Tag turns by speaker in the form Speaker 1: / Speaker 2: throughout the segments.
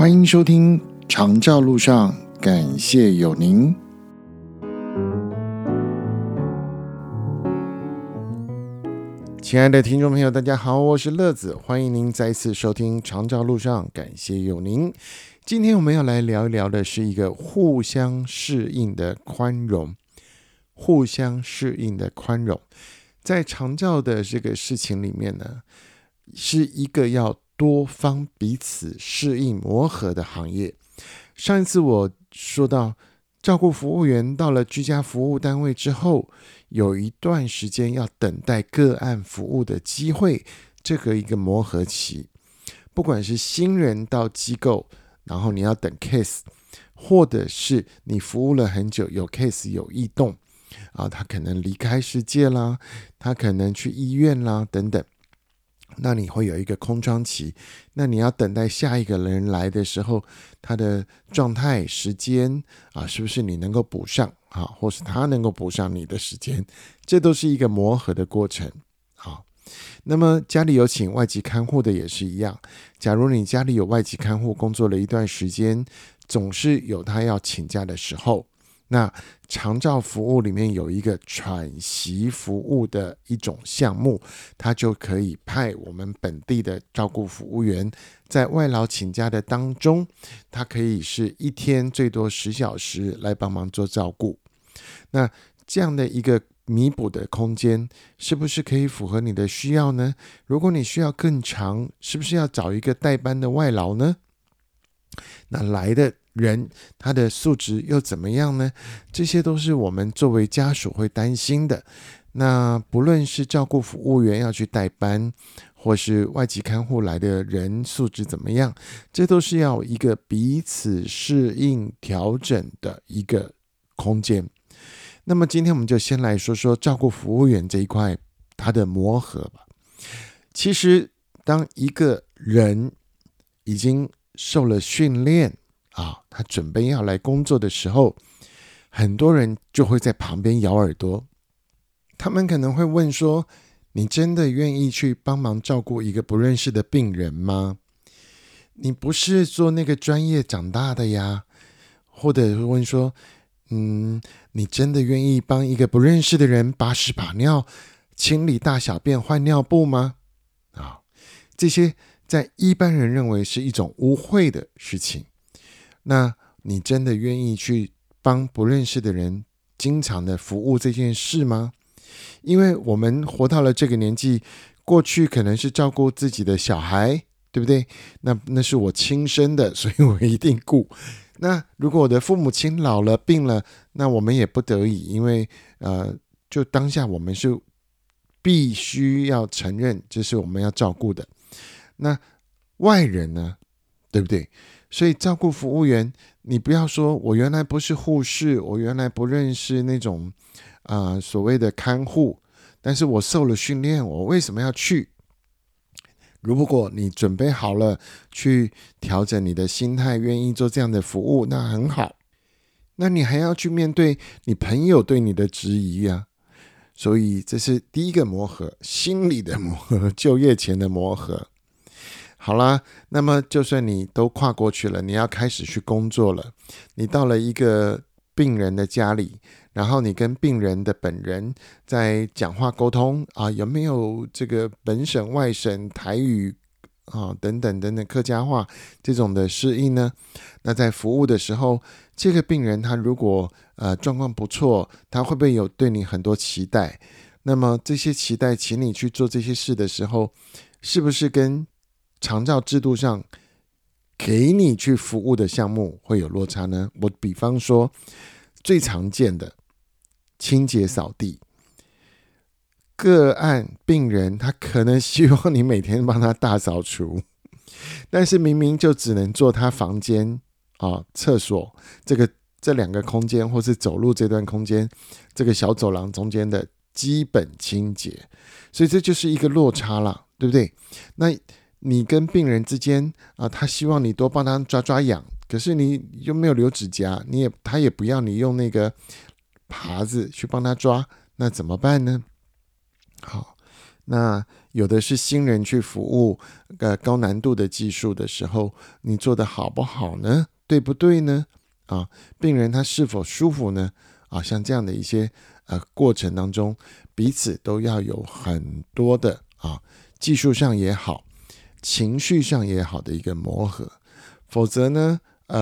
Speaker 1: 欢迎收听长照路上，感谢有您。亲爱的听众朋友，大家好，我是乐子，欢迎您再一次收听长照路上，感谢有您。今天我们要来聊一聊的是一个互相适应的宽容。互相适应的宽容，在长照的这个事情里面呢，是一个要多方彼此适应磨合的行业。上一次我说到，照顾服务员到了居家服务单位之后，有一段时间要等待个案服务的机会，这个一个磨合期。不管是新人到机构，然后你要等 case， 或者是你服务了很久，有 case 有异动他可能离开世界啦，他可能去医院啦等等，那你会有一个空窗期，那你要等待下一个人来的时候，他的状态时间是不是你能够补上或是他能够补上你的时间，这都是一个磨合的过程。那么家里有请外籍看护的也是一样，假如你家里有外籍看护工作了一段时间，总是有他要请假的时候，那长照服务里面有一个喘息服务的一种项目，它就可以派我们本地的照顾服务员在外劳请假的当中，它可以是一天最多10小时来帮忙做照顾。那这样的一个弥补的空间，是不是可以符合你的需要呢？如果你需要更长，是不是要找一个代班的外劳呢？那来的人他的素质又怎么样呢？这些都是我们作为家属会担心的。那不论是照顾服务员要去代班，或是外籍看护来的人素质怎么样，这都是要一个彼此适应调整的一个空间。那么今天我们就先来说说照顾服务员这一块它的磨合吧。其实当一个人已经受了训练他准备要来工作的时候，很多人就会在旁边咬耳朵。他们可能会问说，你真的愿意去帮忙照顾一个不认识的病人吗？你不是做那个专业长大的呀？或者会问说，你真的愿意帮一个不认识的人把屎把尿、清理大小便、换尿布吗？这些在一般人认为是一种污秽的事情。那你真的愿意去帮不认识的人经常的服务这件事吗？因为我们活到了这个年纪，过去可能是照顾自己的小孩，对不对？那是我亲生的，所以我一定顾。那如果我的父母亲老了病了，那我们也不得已，因为就当下我们是必须要承认这是我们要照顾的。那外人呢，对不对？所以照顾服务员，你不要说我原来不是护士，我原来不认识那种所谓的看护，但是我受了训练，我为什么要去？如果你准备好了去调整你的心态，愿意做这样的服务，那很好。那你还要去面对你朋友对你的质疑所以这是第一个磨合，心理的磨合，就业前的磨合。好啦，那么就算你都跨过去了，你要开始去工作了，你到了一个病人的家里，然后你跟病人的本人在讲话沟通有没有这个本省、外省、台语等等等等客家话这种的适应呢？那在服务的时候，这个病人他如果状况不错，他会不会有对你很多期待？那么这些期待，请你去做这些事的时候，是不是跟长照制度上给你去服务的项目会有落差呢？我比方说最常见的清洁扫地，个案病人他可能希望你每天帮他大扫除，但是明明就只能做他房间厕所这两个空间，或是走路这段空间，这个小走廊中间的基本清洁，所以这就是一个落差了，对不对？那你跟病人之间他希望你多帮他抓抓痒，可是你又没有留指甲，他也不要你用那个耙子去帮他抓，那怎么办呢？好， 那有的是新人去服务高难度的技术的时候，你做得好不好呢？对不对呢？病人他是否舒服呢？像这样的一些过程当中，彼此都要有很多的技术上也好，情绪上也好的一个磨合，否则呢，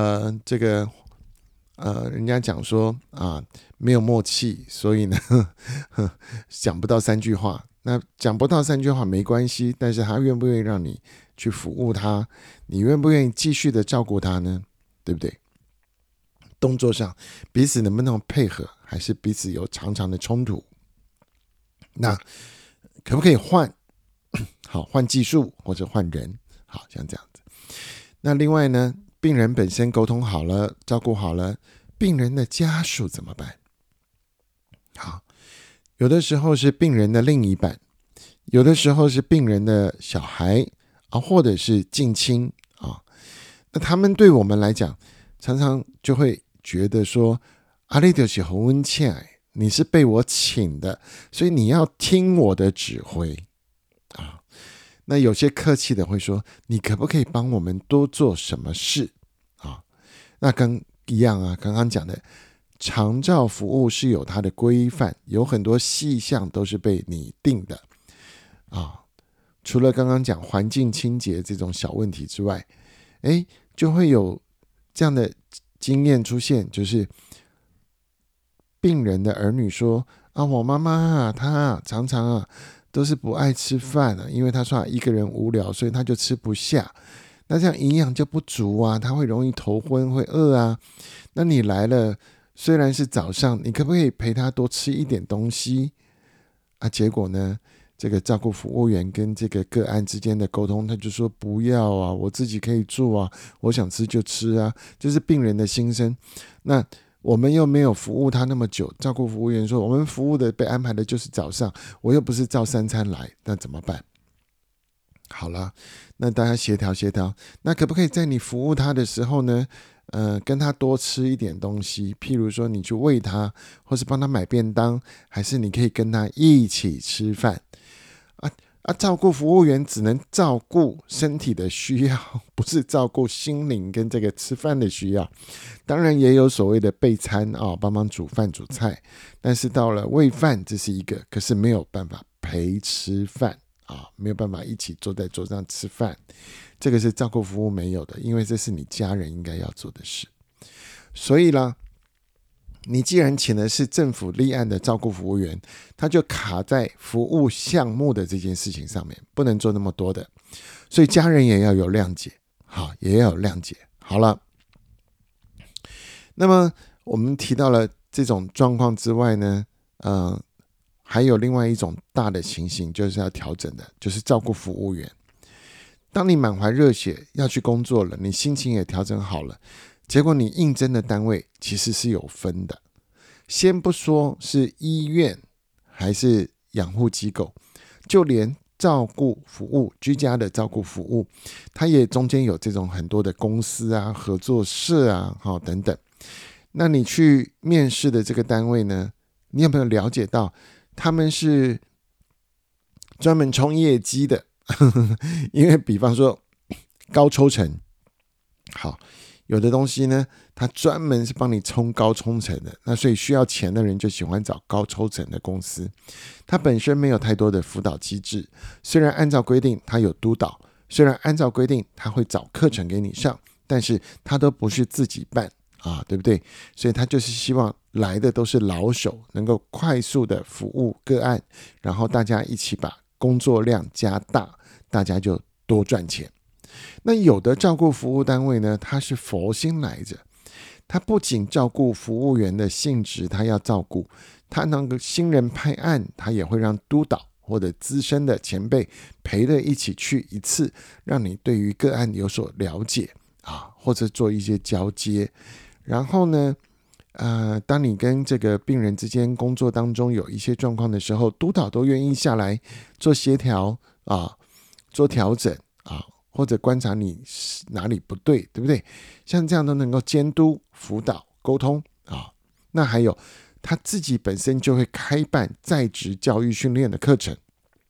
Speaker 1: 人家讲说没有默契，所以呢讲不到3句话。那讲不到3句话没关系，但是他愿不愿意让你去服务他，你愿不愿意继续的照顾他呢？对不对？动作上彼此能不能配合，还是彼此有常常的冲突？那可不可以换技术或者换人？好，像这样子。那另外呢，病人本身沟通好了，照顾好了，病人的家属怎么办？好，有的时候是病人的另一半，有的时候是病人的小孩或者是近亲那他们对我们来讲，常常就会觉得说，你就是洪恩倩，你是被我请的，所以你要听我的指挥那有些客气的会说，你可不可以帮我们多做什么事那一样刚刚讲的长照服务是有它的规范，有很多细项都是被拟定的除了刚刚讲环境清洁这种小问题之外，就会有这样的经验出现，就是病人的儿女说我妈妈她常常都是不爱吃饭因为她说一个人无聊，所以她就吃不下，那这样营养就不足她会容易头昏，会饿那你来了，虽然是早上，你可不可以陪她多吃一点东西结果呢，这个照顾服务员跟这个个案之间的沟通，他就说不要我自己可以做我想吃就吃这是病人的心声。那我们又没有服务他那么久，照顾服务员说我们服务的被安排的就是早上，我又不是照3餐来，那怎么办？好了，那大家协调，那可不可以在你服务他的时候呢跟他多吃一点东西，譬如说你去喂他，或是帮他买便当，还是你可以跟他一起吃饭照顾服务员只能照顾身体的需要，不是照顾心灵跟这个吃饭的需要。当然也有所谓的备餐帮忙煮饭煮菜，但是到了喂饭这是一个，可是没有办法陪吃饭没有办法一起坐在桌上吃饭，这个是照顾服务没有的，因为这是你家人应该要做的事。所以啦，你既然请的是政府立案的照顾服务员，他就卡在服务项目的这件事情上面，不能做那么多的，所以家人也要有谅解，也要有谅解。好了，那么我们提到了这种状况之外呢，还有另外一种大的情形，就是要调整的，就是照顾服务员。当你满怀热血要去工作了，你心情也调整好了，结果你应征的单位其实是有分的，先不说是医院还是养护机构，就连照顾服务，居家的照顾服务，它也中间有这种很多的公司合作社等等。那你去面试的这个单位呢，你有没有了解到他们是专门冲业绩的？因为比方说高抽成，好，有的东西呢，它专门是帮你冲高抽成的，那所以需要钱的人就喜欢找高抽成的公司。它本身没有太多的辅导机制，虽然按照规定它有督导，虽然按照规定它会找课程给你上，但是它都不是自己办对不对？所以他就是希望来的都是老手，能够快速的服务个案，然后大家一起把工作量加大，大家就多赚钱。那有的照顾服务单位呢，他是佛心来着，他不仅照顾服务员的性质，他要照顾他那个新人派案，他也会让督导或者资深的前辈陪着一起去一次，让你对于个案有所了解或者做一些交接。然后呢当你跟这个病人之间工作当中有一些状况的时候，督导都愿意下来做协调做调整或者观察你哪里不对，对不对？像这样都能够监督、辅导、沟通那还有他自己本身就会开办在职教育训练的课程，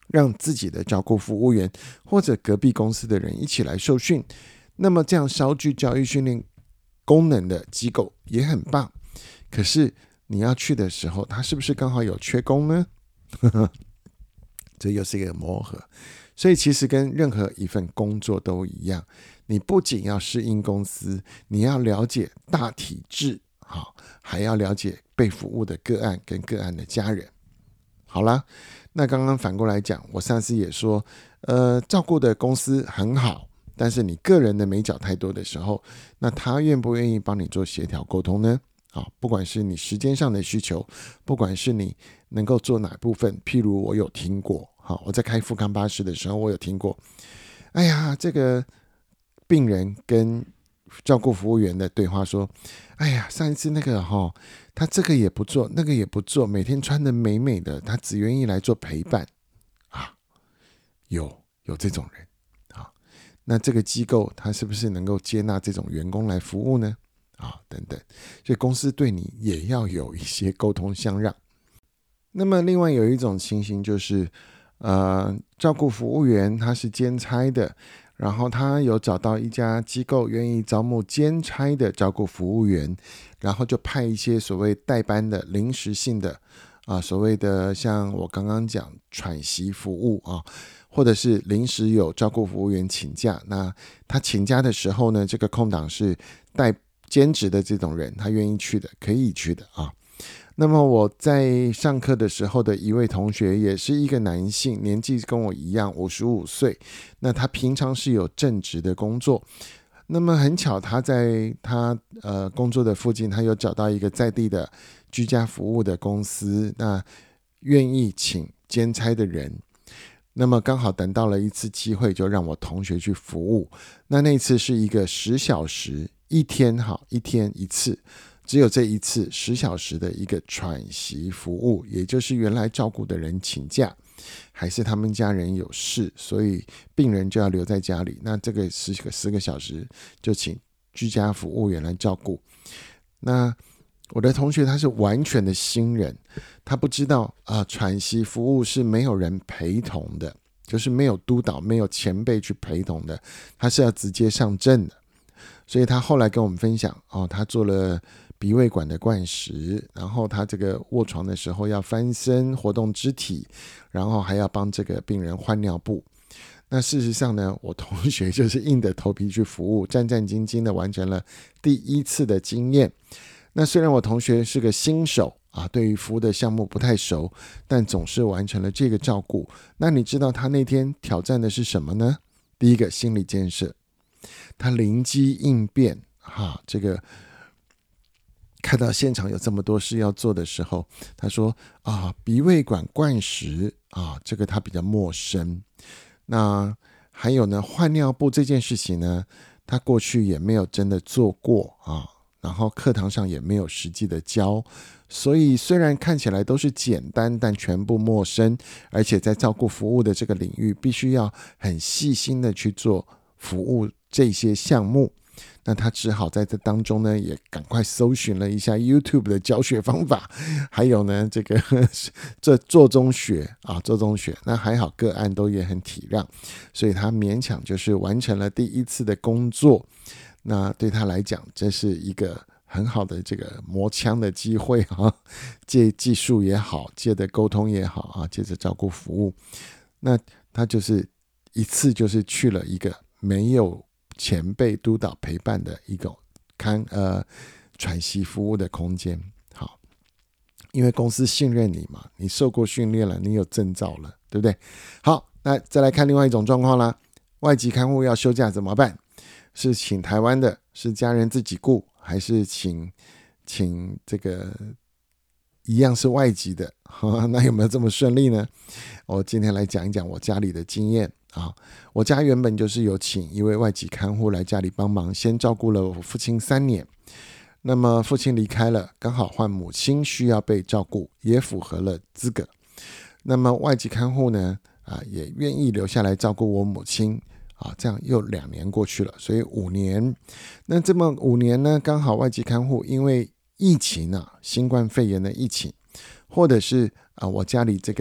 Speaker 1: 让自己的照顾服务员或者隔壁公司的人一起来受训。那么这样稍具教育训练功能的机构也很棒，可是你要去的时候，它是不是刚好有缺工呢？这又是一个磨合。所以其实跟任何一份工作都一样，你不仅要适应公司，你要了解大体制，还要了解被服务的个案跟个案的家人。好啦，那刚刚反过来讲，我上次也说照顾的公司很好，但是你个人的美角太多的时候，那他愿不愿意帮你做协调沟通呢？不管是你时间上的需求，不管是你能够做哪部分，譬如我有听过，我在开富康巴士的时候，我有听过，哎呀，这个病人跟照顾服务员的对话说，哎呀，上一次那个他这个也不做，那个也不做，每天穿得美美的，他只愿意来做陪伴有这种人那这个机构他是不是能够接纳这种员工来服务呢？等等，所以公司对你也要有一些沟通相让。那么另外有一种情形就是照顾服务员他是兼差的，然后他有找到一家机构愿意招募兼差的照顾服务员，然后就派一些所谓代班的临时性的所谓的像我刚刚讲喘息服务或者是临时有照顾服务员请假，那他请假的时候呢，这个空档是带兼职的这种人，他愿意去的，可以去的那么我在上课的时候的一位同学也是一个男性，年纪跟我一样55岁，那他平常是有正职的工作，那么很巧他在他工作的附近，他有找到一个在地的居家服务的公司，那愿意请兼差的人，那么刚好等到了一次机会，就让我同学去服务。那一次是一个10小时一天一次，只有这一次10小时的一个喘息服务，也就是原来照顾的人请假，还是他们家人有事，所以病人就要留在家里，那这个10个小时就请居家服务员来照顾。那我的同学他是完全的新人，他不知道喘息服务是没有人陪同的，就是没有督导，没有前辈去陪同的，他是要直接上阵的。所以他后来跟我们分享他做了鼻胃管的灌食，然后他这个卧床的时候要翻身活动肢体，然后还要帮这个病人换尿布。那事实上呢，我同学就是硬着头皮去服务，战战兢兢的完成了第一次的经验。那虽然我同学是个新手对于服务的项目不太熟，但总是完成了这个照顾。那你知道他那天挑战的是什么呢？第一个心理建设，他灵机应变这个看到现场有这么多事要做的时候，他说鼻胃管灌食这个他比较陌生。那还有呢，换尿布这件事情呢，他过去也没有真的做过然后课堂上也没有实际的教，所以虽然看起来都是简单，但全部陌生，而且在照顾服务的这个领域必须要很细心的去做服务这些项目。那他只好在这当中呢，也赶快搜寻了一下 YouTube 的教学方法，还有呢这个做中学那还好个案都也很体谅，所以他勉强就是完成了第一次的工作。那对他来讲，这是一个很好的这个磨枪的机会借技术也好，借的沟通也好借着照顾服务。那他就是一次就是去了一个没有前辈督导陪伴的一个喘息服务的空间。好，因为公司信任你嘛，你受过训练了，你有证照了，对不对？好，那再来看另外一种状况啦，外籍看护要休假怎么办？是请台湾的，是家人自己雇，还是请这个一样是外籍的那有没有这么顺利呢？我今天来讲一讲我家里的经验我家原本就是有请一位外籍看护来家里帮忙，先照顾了我父亲3年。那么父亲离开了，刚好换母亲需要被照顾，也符合了资格。那么外籍看护呢也愿意留下来照顾我母亲这样又2年过去了，所以5年。那这么5年呢，刚好外籍看护因为疫情新冠肺炎的疫情，或者是我家里这个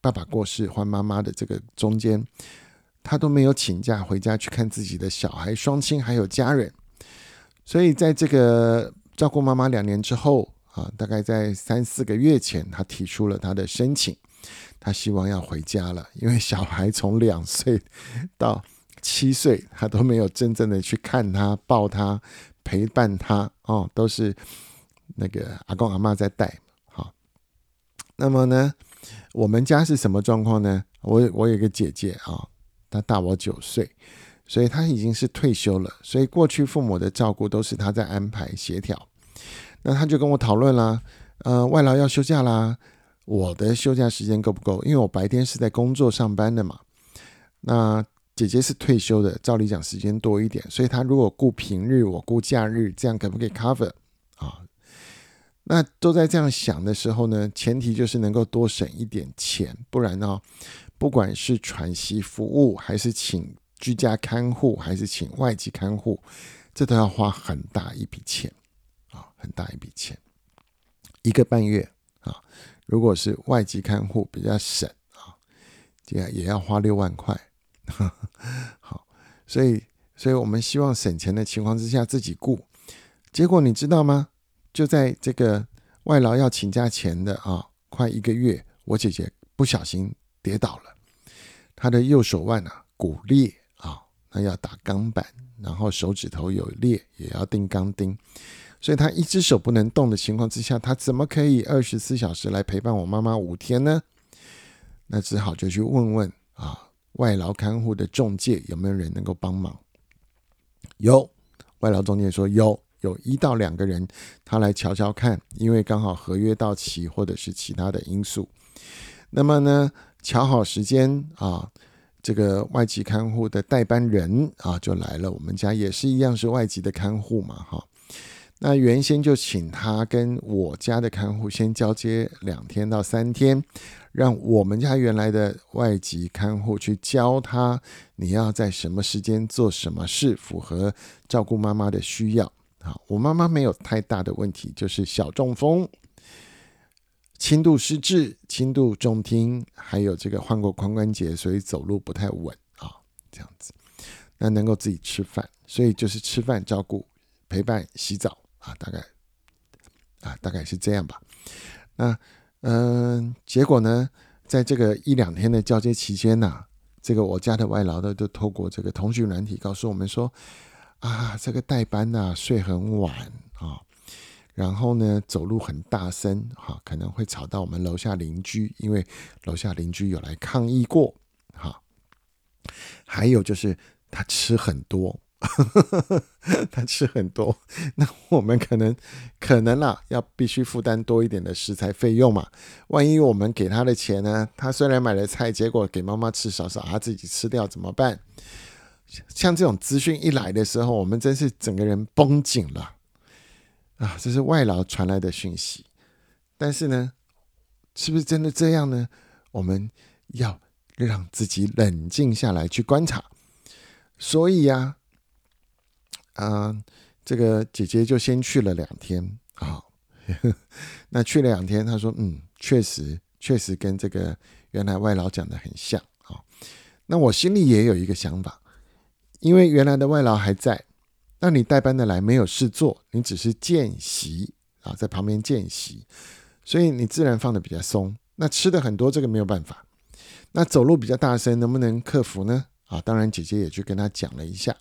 Speaker 1: 爸爸过世换妈妈的这个中间，他都没有请假回家去看自己的小孩、双亲还有家人。所以在这个照顾妈妈2年之后大概在3-4个月前，他提出了他的申请，他希望要回家了，因为小孩从2岁到7岁，他都没有真正的去看他、抱他、陪伴他都是那个阿公阿嬷在带。好，那么呢，我们家是什么状况呢？我有一个姐姐她大我9岁，所以她已经是退休了，所以过去父母的照顾都是她在安排协调。那她就跟我讨论啦，外劳要休假啦，我的休假时间够不够？因为我白天是在工作上班的嘛。那姐姐是退休的，照理讲时间多一点，所以她如果顾平日，我顾假日，这样可不可以 cover 那都在这样想的时候呢，前提就是能够多省一点钱，不然不管是喘息服务，还是请居家看护，还是请外籍看护，这都要花很大一笔钱很大一笔钱。1个半月如果是外籍看护比较省也要花6万块。好，所以我们希望省钱的情况之下自己顾。结果你知道吗？就在这个外劳要请假前的快1个月，我姐姐不小心跌倒了，她的右手腕骨裂那要打钢板，然后手指头有裂，也要钉钢钉，所以她一只手不能动的情况之下，她怎么可以24小时来陪伴我妈妈5天呢？那只好就去问问外劳看护的仲介有没有人能够帮忙。有，外劳仲介说有1到2个人，他来瞧瞧看，因为刚好合约到期或者是其他的因素。那么呢，瞧好时间这个外籍看护的代班人就来了，我们家也是一样是外籍的看护嘛那原先就请他跟我家的看护先交接2天到3天，让我们家原来的外籍看护去教他你要在什么时间做什么事，符合照顾妈妈的需要。我妈妈没有太大的问题，就是小中风、轻度失智、轻度重听，还有这个换过髋关节，所以走路不太稳这样子。那能够自己吃饭，所以就是吃饭、照顾、陪伴、洗澡大概是这样吧。那结果呢，在这个1-2天的交接期间这个我家的外劳的都透过这个通讯软体告诉我们说这个代班睡很晚然后呢走路很大声可能会吵到我们楼下邻居，因为楼下邻居有来抗议过还有就是他吃很多他吃很多，那我们可能要必须负担多一点的食材费用嘛。万一我们给他的钱呢，他虽然买了菜，结果给妈妈吃少少，他自己吃掉怎么办？像这种资讯一来的时候，我们真是整个人绷紧了这是外劳传来的讯息。但是呢，是不是真的这样呢？我们要让自己冷静下来去观察。所以这个姐姐就先去了2天那去了2天，她说确实跟这个原来外劳讲的很像那我心里也有一个想法，因为原来的外劳还在，那你代班的来没有事做，你只是见习在旁边见习，所以你自然放的比较松。那吃的很多，这个没有办法。那走路比较大声，能不能克服呢？当然姐姐也去跟他讲了一下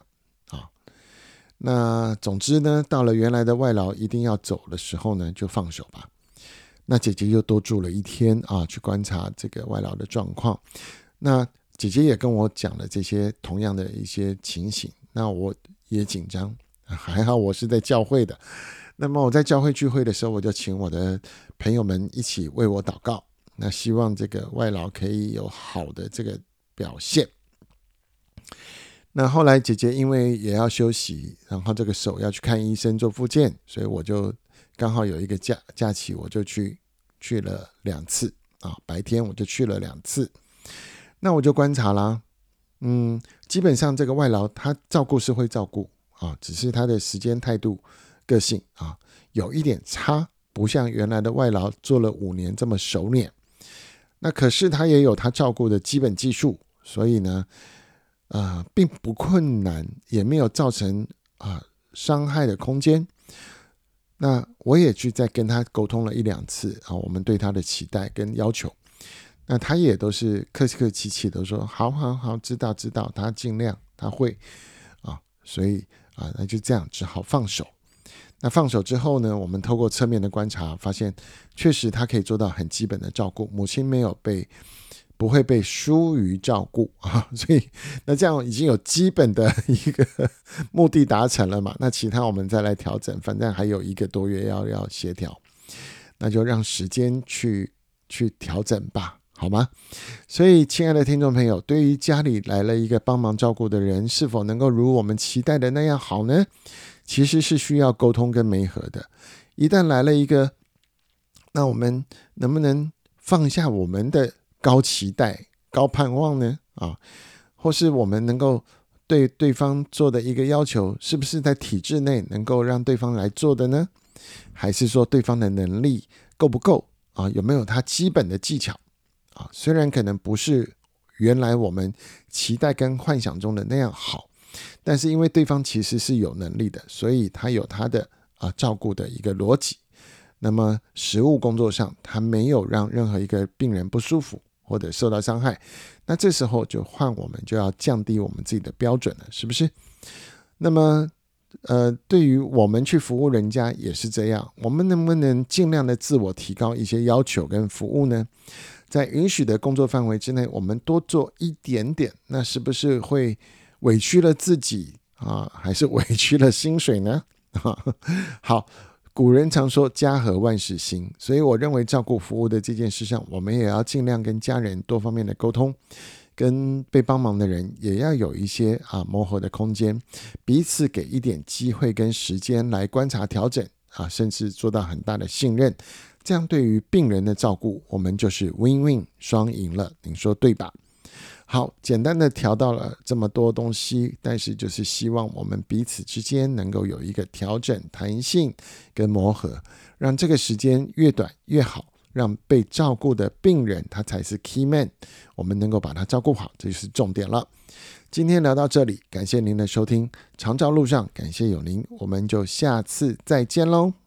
Speaker 1: 那总之呢，到了原来的外劳一定要走的时候呢，就放手吧。那姐姐又多住了1天去观察这个外劳的状况。那姐姐也跟我讲了这些同样的一些情形，那我也紧张，还好我是在教会的。那么我在教会聚会的时候，我就请我的朋友们一起为我祷告，那希望这个外劳可以有好的这个表现。那后来姐姐因为也要休息，然后这个手要去看医生做复健，所以我就刚好有一个假期，我就去了2次白天我就去了2次。那我就观察啦，基本上这个外劳他照顾是会照顾只是他的时间态度个性有一点差，不像原来的外劳做了5年这么熟练。 那可是他也有他照顾的基本技术，所以呢并不困难，也没有造成伤害的空间。那我也去再跟他沟通了1-2次我们对他的期待跟要求，那他也都是客气气的说好，知道，他尽量他会所以那就这样只好放手。那放手之后呢，我们透过侧面的观察发现，确实他可以做到很基本的照顾，母亲不会被疏于照顾所以那这样已经有基本的一个目的达成了嘛，那其他我们再来调整，反正还有1个多月要协调，那就让时间去调整吧，好吗？所以亲爱的听众朋友，对于家里来了一个帮忙照顾的人，是否能够如我们期待的那样好呢？其实是需要沟通跟媒合的。一旦来了一个，那我们能不能放下我们的高期待、高盼望呢？或是我们能够对对方做的一个要求，是不是在体制内能够让对方来做的呢？还是说对方的能力够不够有没有他基本的技巧虽然可能不是原来我们期待跟幻想中的那样好，但是因为对方其实是有能力的，所以他有他的照顾的一个逻辑。那么实务工作上，他没有让任何一个病人不舒服或者受到伤害，那这时候就换我们就要降低我们自己的标准了，是不是？那么对于我们去服务人家也是这样，我们能不能尽量的自我提高一些要求跟服务呢？在允许的工作范围之内，我们多做一点点，那是不是会委屈了自己还是委屈了薪水呢？好，古人常说家和万事兴，所以我认为照顾服务的这件事上，我们也要尽量跟家人多方面的沟通，跟被帮忙的人也要有一些磨合的空间，彼此给一点机会跟时间来观察调整甚至做到很大的信任，这样对于病人的照顾，我们就是 win-win 双赢了，您说对吧？好，简单的调到了这么多东西，但是就是希望我们彼此之间能够有一个调整、弹性跟磨合，让这个时间越短越好，让被照顾的病人他才是 key man， 我们能够把他照顾好，这就是重点了。今天聊到这里，感谢您的收听，长照路上感谢有您，我们就下次再见咯。